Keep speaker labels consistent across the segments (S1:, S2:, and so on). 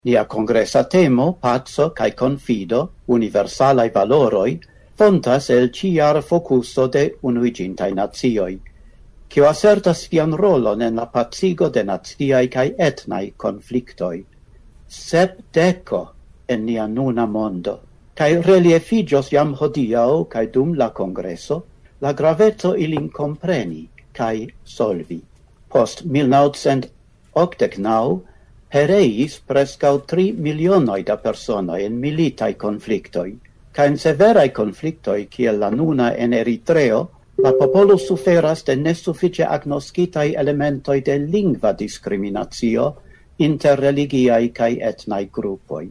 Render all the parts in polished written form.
S1: Nia congressa temo, paco cae confido, universalai valoroi, fontas el ciar focuso de unuigintai nazioi, quio assertas sian rolon en la pacigo de naziai cae etnai conflictoi. 70 en nia nuna mondo, cae reliefigios jam hodiau cae dum la congresso, la graveto ilin compreni cae solvi. Post 1989 pereis prescau 3 milionoi da personoi en militai conflictoi, ca in severai conflictoi, kiel la nuna en Eritreo, la popolo suferas de nesufficie agnoscitai elementoi de lingua discriminatio inter religiai cae etnai gruppoi.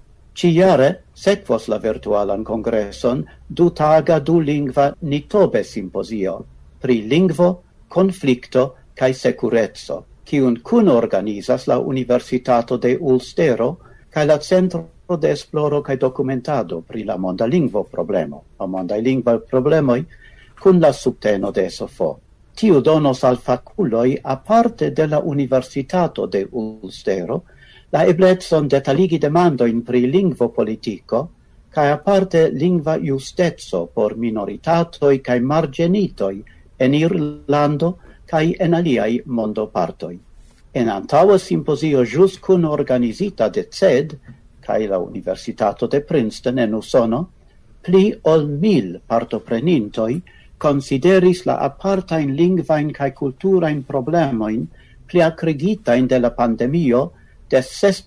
S1: Ciare, sequos la virtualan congresson, 2 taga 2 lingua nitobe symposio, pri lingvo, conflicto cae securezzo, cium cun organisas la Universitato de Ulstero cae la Centro de Esploro cae Documentado pri la monda lingvo problemo, la monda lingua problemoi, cun la subteno de SOFO. Tiu donos al faculoi, aparte de la Universitato de Ulstero, la eblezon detaligi demandoin pri lingvo politico, cae aparte lingva justezzo por minoritatoi cae margenitoi en Irlando cae en aliai mondo partoi. En antaua symposio jus cun organisita de CED, cae la Universitato de Princeton en Usono, pli ol 1000 partoprenintoi consideris la apartain lingvain cae culturain problemoin pli acrigitain de la pandemio de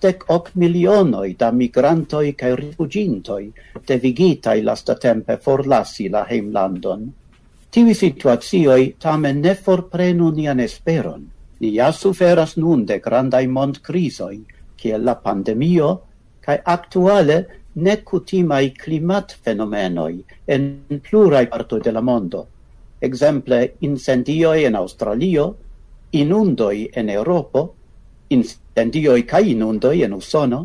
S1: 68 milionoi da migrantoi cae rifugintoi devigitai lastatempe forlasi la heimlandon. Tivi situatioi tamen ne forprenu nian esperon. Ni ja suferas nun de grandai mondcrisoi, kiel la pandemio, cae actuale necutimai climat fenomenoi en plurai partoi de la mondo. Exemple, incendioi en Australio, inundoi en Europo, incendioi cae inundoi en Usono,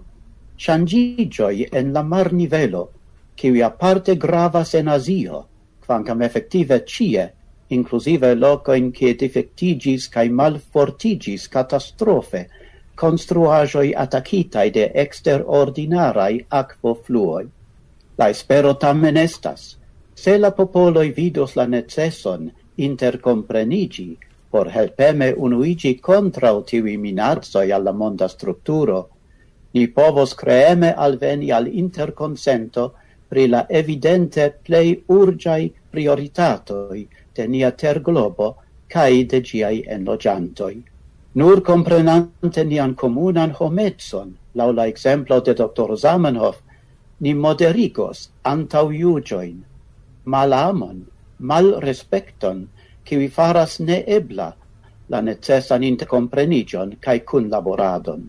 S1: changigioi en la mar nivelo, qui aparte gravas en Asio, quancam effective cie, inclusive locoin cie defectigis cae malfortigis catastrofe, construagioi attacitai de exterordinarai aquofluoi. La espero tamen estas, se la popoloi vidos la necesson intercomprenigi por helpeme unuigi contrau tivi minazoi alla monda structuro, ni povos creeme alveni al interconsento pri la evidente plei urgiai prioritatoi de nia terglobo cae de giai enlogiantoi. Nur comprenante nian comunan hometson, lau la exemplo de Dr. Zamenhof, ni moderigos antau iugioin, malamon, malrespecton, qui faras neebla la necessan intercomprenigion cae cunlaboradon.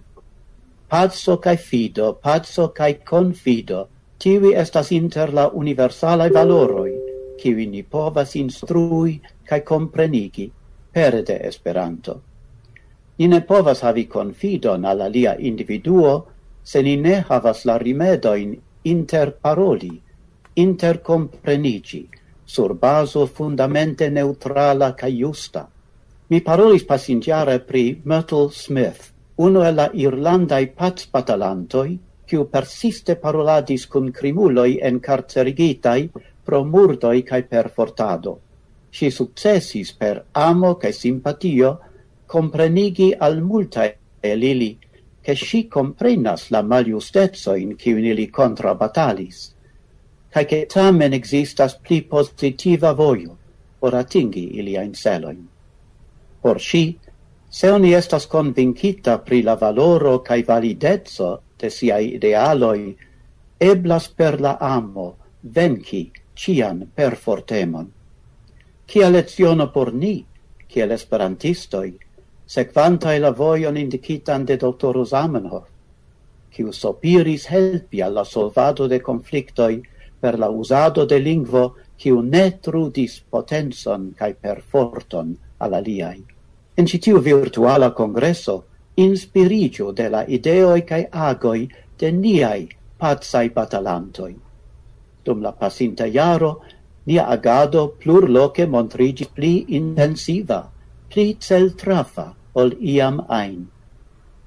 S1: Paco cae fido, paco cae confido, tivi estas inter la universalai valoroi, kiwi ni povas instrui cae comprenigi pere de Esperanto. Ni ne povas havi confidon al alia individuo, se ni ne havas la rimedoin interparoli, intercomprenigi, sur baso fundamente neutrala ca justa. Mi parolis passingiare pri Myrtle Smith, uno e la Irlandai pacbatalantoi, quiu persiste paroladis cun crimuloi encarcerigitai pro murdoi cae per fortado. Si successis per amo cae simpatio comprenigi al multae el ili, che si comprenas la maliustezoin quiu ili contrabatalis, cae che tamen existas pli positiva voio por atingi iliain celoin. Por si, se oni estas convincita pri la valoro cae validezzo de siai idealoi, eblas per la amo venci cian per fortemon. Cia leziono por ni, kiel esperantistoi, sequantae la voion indicitan de Dr. Zamenhof, quiu sopiris helpi alla solvado de conflictoi per la usado de lingvo quiu ne trudis potenson cae perforton al aliai. En citiu virtuala congresso, inspirigio de la ideoi cae agoi de niai pazai batalantoi. Dum la pasinta jaro, nia agado plurloce montrigis pli intensiva, pli celtrafa ol iam ein.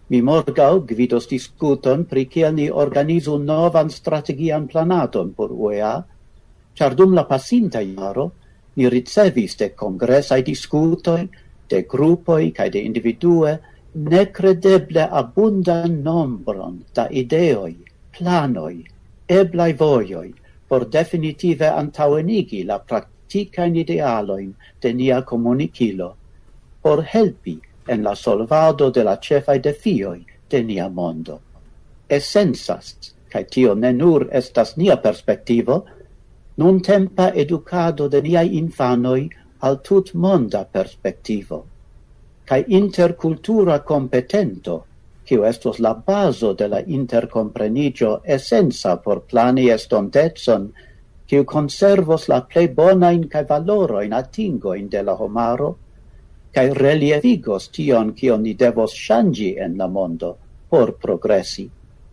S1: Mi morgau gvidos discuton pri kiel ni organizu novan strategian planadon por UEA, char dum la pasinta jaro ni ricevis de congressai discutoi, de gruppoi cae de individue, necredeble abundan nombron da ideoi, planoi, eblai voioi, por definitive antauenigi la practicain idealoin de nia comunicilo, por helpi en la solvado de la cefai defioi de nia mondo. Essenzas, cae tio ne nur estas nia perspektivo, nun tempa educado de niai infanoi al tut monda perspektivo, cae intercultura competento, quio estos la baso de la intercomprenigio essenza por plani estontezon, quio conservos la plei bonain cae valoroin atingoin de la homaro, cae relievigos tion quio ni devos changi en la mondo por progressi.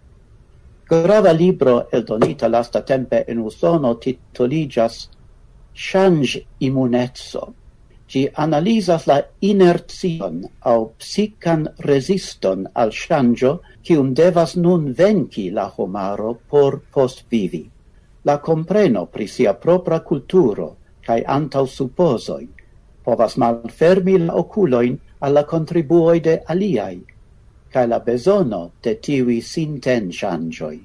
S1: Grava libro eldonita lasta tempe in Usono titoligas Change immunezzo. Ci analisas la inerzion au psican resiston al changio cium devas nun venci la homaro por post vivi. La compreno pri sia propra culturo cae antau supposoi povas malfermi la oculoin alla contribuoi de aliai, cae la besono de tivi sinten changioi.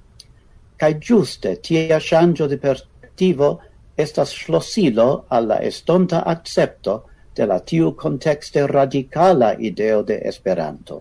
S1: Cae giuste tia changio de perspectivo estas schlossilo alla estonta accepto de la tiu contexte radicala ideo de Esperanto.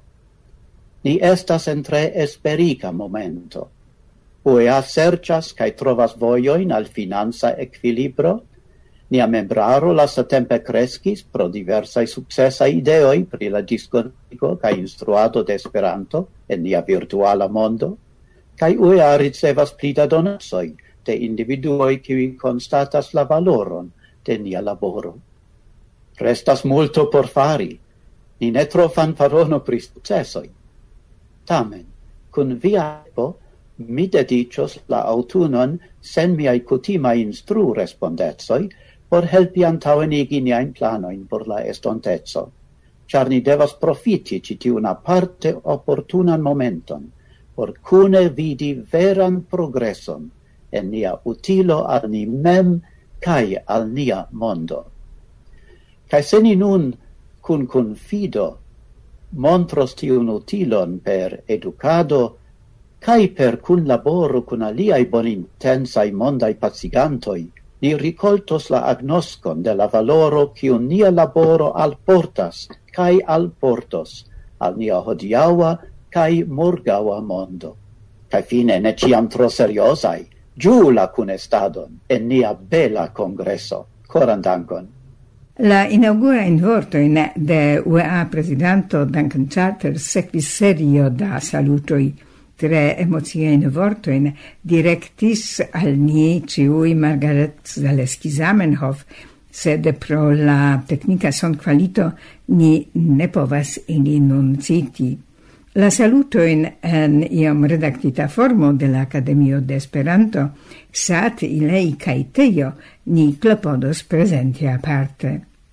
S1: Ni estas en tre esperica momento. UEA serĉas kaj trovas vojoin al financa equilibro. Nia membraro lastatempe kreskis pro diversaj sukcesaj ideoj pri la diskontigo kaj instruado de Esperanto en nia virtuala mondo, kaj UEA ricevas pli da donacoj de individuoi qui constatas la valoron de nia laboro. Restas multo por fari. Ni ne tro fanfarono pri successoi. Tamen, cun via helpo, mi dedicios la autunon sen miai kutimai instru respondezoi por helpi antauenigi niain planoin por la estontezzo, char ni devas profiti citiun aparte opportunan momenton por cune vidi veran progresson en nia utilo al ni mem cae al nia mondo. Cae se ni nun cun confido montros tiun utilon per educado cae per cun laboro cun aliai bonintensai mondai pacigantoi, ni ricoltos la agnoscon de la valoro cium nia laboro alportas cae alportos al nia hodiaua cae morgaua mondo. Cae fine ne ciam tro seriosai, giù la cunestadon en nia bela congresso. Coran dankon.
S2: La inaugura in vortoin de UEA presidento Duncan Charter sequis serio da salutoi. Tre emocien vortoin directis al ni ciui Margaret Zaleski-Zamenhof, sed pro la tecnica son qualito ni ne povas ili nun citi. La salutoin en iom redactita formo de la Academio de Esperanto, sat ilei cae teio ni clopodos presenti aparte.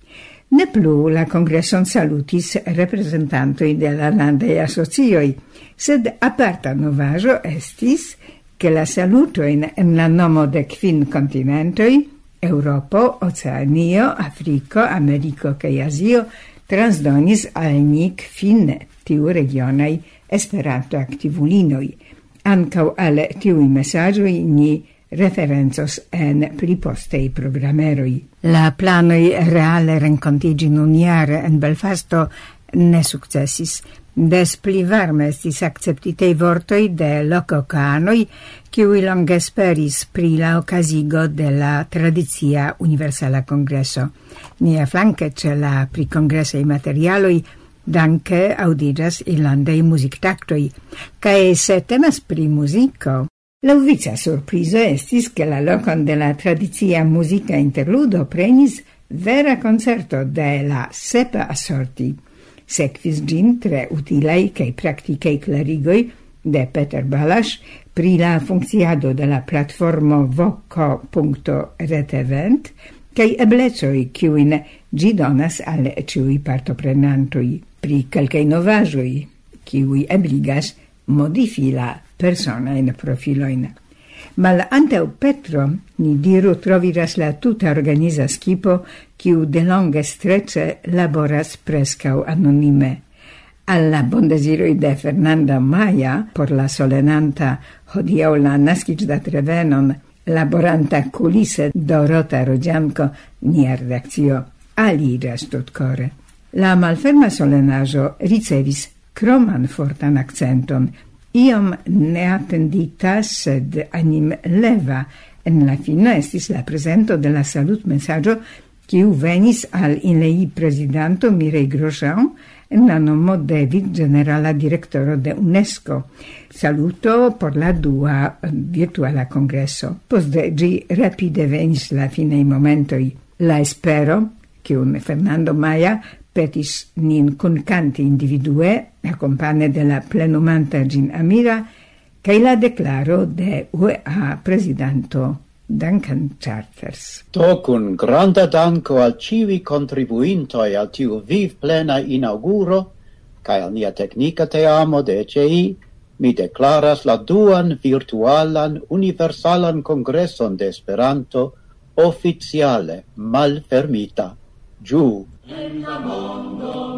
S2: Ne plu la congresson salutis representantoi de la landei asocioi, sed aparta novajo estis che la salutoin en la nomo de 5 continentoi, Europo, Oceanio, Africo, Americo cae Asio, transdonis al nic fine tiu regionai Esperanto activulinoi. Ancau al tiui messagioi ni referenzos en plipostei programeroi. La planoi reale rencontigi nun jare en Belfasto ne successis. Des pli varme estis acceptitei vortoi de lococanoi, kiui longe speris pri la ocasigo de la tradizia universala congresso. Nia flanque ce la pri congressei materialoi danke audigas irlandei musictactoi, cae se temas pri musico, lauvica surprizo estis che la locon de la tradizia musica interludo prenis vera concerto de la sepa assorti. Sequis gin tre utilei cae practicei clarigoi de Peter Balash pri la funcciado de la platformo voco.retevent cae eblecoi ciuin gi donas al ciui partoprenantoi. Pri calcei novajoi, kiui ebligas modifi la persona in profiloin. Mal anteu Petro, ni diru, troviras la tuta organiza skipo, kiu de longe strece laboras prescau anonime. Alla bondesiroi de Fernanda Maia, por la solenanta hodiau la nascicdat revenon, laboranta culisse Dorota Rodzianko, nia redakcio aliras tutcore. La malferma solenaĵo ricevis kroman fortan akcenton, iom neatendita, sed anim leva. En la fino estis la presento de la salut messaggio kiu venis al inlei presidento Mireille Grosjean en la nomo de vicgenerala direktoro de UNESCO. Saluto por la dua virtuala congresso. Poste ĝi rapide venis la finaj momentoj. La espero, kiun Fernando Maia petis nin kunkanti individue, accompane de la plenumanta gin amira, kaj la declaro de UEA presidento Duncan Charters.
S1: Do kun granda danko al ciui contribuintoi al tiu viv plena inauguro, kaj al nia teknika teamo de ECI, mi declaras la duan virtualan universalan kongreson de Esperanto oficiale malfermita. Giù.